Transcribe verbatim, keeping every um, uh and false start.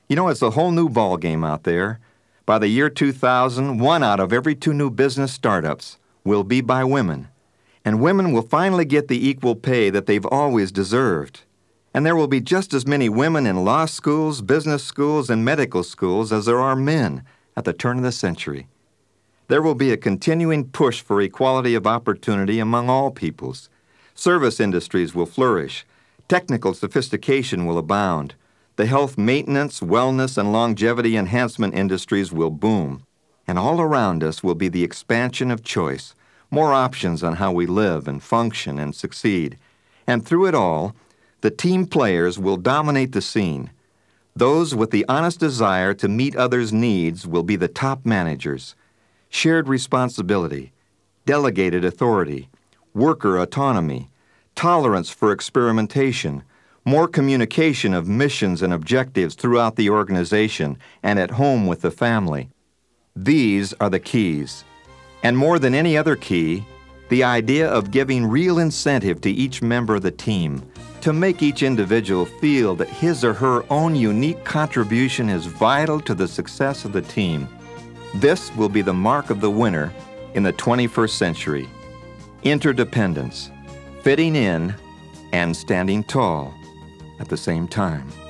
You know, it's a whole new ballgame out there. By the year two thousand, one out of every two new business startups will be by women. And women will finally get the equal pay that they've always deserved. And there will be just as many women in law schools, business schools, and medical schools as there are men at the turn of the century. There will be a continuing push for equality of opportunity among all peoples. Service industries will flourish. Technical sophistication will abound. The health maintenance, wellness, and longevity enhancement industries will boom. And all around us will be the expansion of choice, more options on how we live and function and succeed. And through it all, the team players will dominate the scene. Those with the honest desire to meet others' needs will be the top managers. Shared responsibility, delegated authority, worker autonomy, tolerance for experimentation, more communication of missions and objectives throughout the organization and at home with the family. These are the keys. And more than any other key, the idea of giving real incentive to each member of the team to make each individual feel that his or her own unique contribution is vital to the success of the team. This will be the mark of the winner in the twenty-first century. Interdependence, fitting in, and standing tall at the same time.